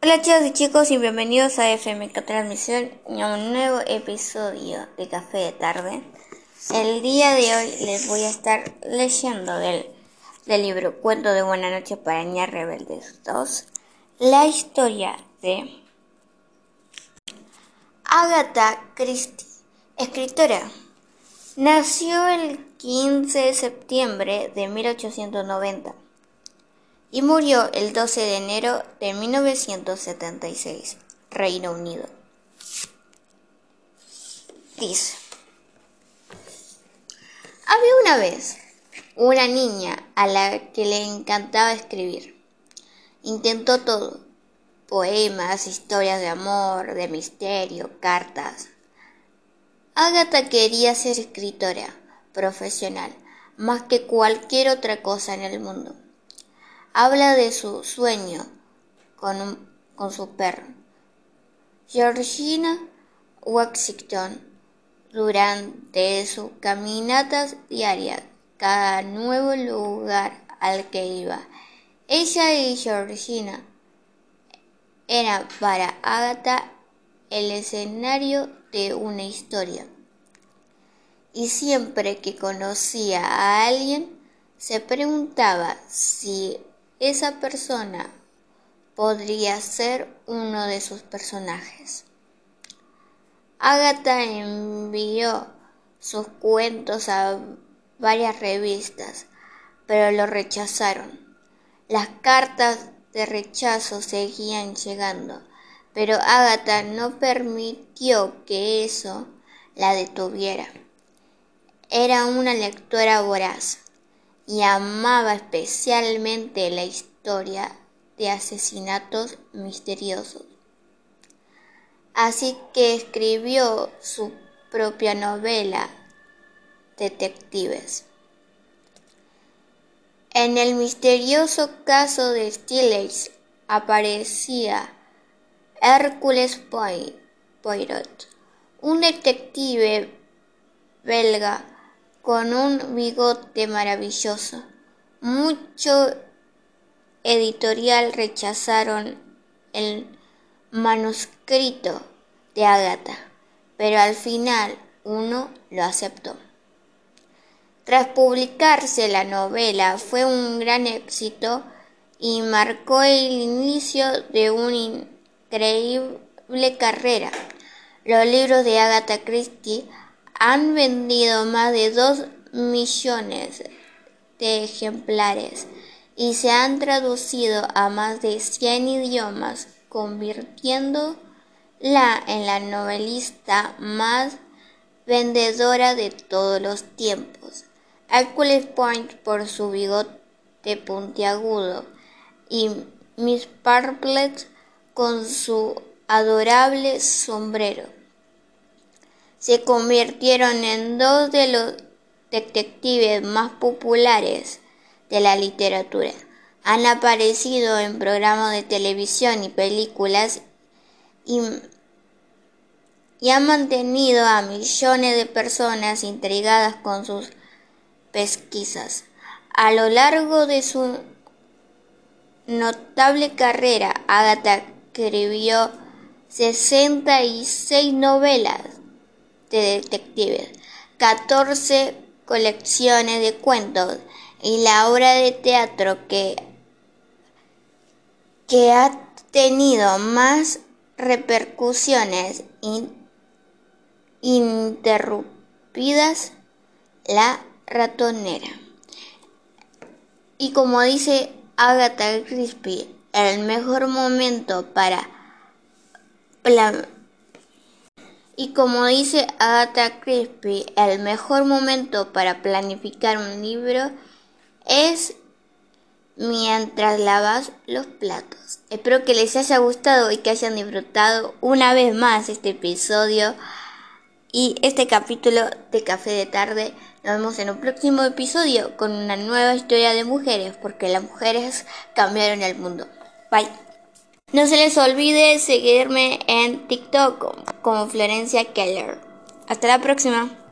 Hola chicos y chicos y bienvenidos a FMK Transmisión y a un nuevo episodio de Café de Tarde. El día de hoy les voy a estar leyendo del libro Cuento de Buena Noche para Niñas Rebeldes 2, la historia de Agatha Christie, escritora. Nació el 15 de septiembre de 1890 y murió el 12 de enero de 1976, Reino Unido. Dice: había una vez una niña a la que le encantaba escribir. Intentó todo: poemas, historias de amor, de misterio, cartas. Agatha quería ser escritora profesional más que cualquier otra cosa en el mundo. Habla de su sueño con su perro, Georgina Washington, durante sus caminatas diarias, cada nuevo lugar al que iba. Ella y Georgina eran para Agatha el escenario de una historia, y siempre que conocía a alguien se preguntaba si esa persona podría ser uno de sus personajes. Agatha envió sus cuentos a varias revistas, pero lo rechazaron. Las cartas de rechazo seguían llegando, pero Agatha no permitió que eso la detuviera. Era una lectora voraz y amaba especialmente la historia de asesinatos misteriosos. Así que escribió su propia novela, Detectives. En el misterioso caso de Stiles aparecía Hercules Poirot, un detective belga con un bigote maravilloso. Muchos editoriales rechazaron el manuscrito de Agatha, pero al final uno lo aceptó. Tras publicarse, la novela fue un gran éxito y marcó el inicio de una increíble carrera. Los libros de Agatha Christie han vendido más de 2 millones de ejemplares y se han traducido a más de 100 idiomas, convirtiéndola en la novelista más vendedora de todos los tiempos. Hercules Poirot por su bigote puntiagudo y Miss Marple con su adorable sombrero se convirtieron en dos de los detectives más populares de la literatura. Han aparecido en programas de televisión y películas y han mantenido a millones de personas intrigadas con sus pesquisas. A lo largo de su notable carrera, Agatha escribió 66 novelas de detectives, 14 colecciones de cuentos y la obra de teatro que ha tenido más repercusiones interrumpidas, La ratonera. Y como dice Agatha Christie, el mejor momento para planificar un libro es mientras lavas los platos. Espero que les haya gustado y que hayan disfrutado una vez más este episodio y este capítulo de Café de Tarde. Nos vemos en un próximo episodio con una nueva historia de mujeres, porque las mujeres cambiaron el mundo. Bye. No se les olvide seguirme en TikTok como Florencia Keller. Hasta la próxima.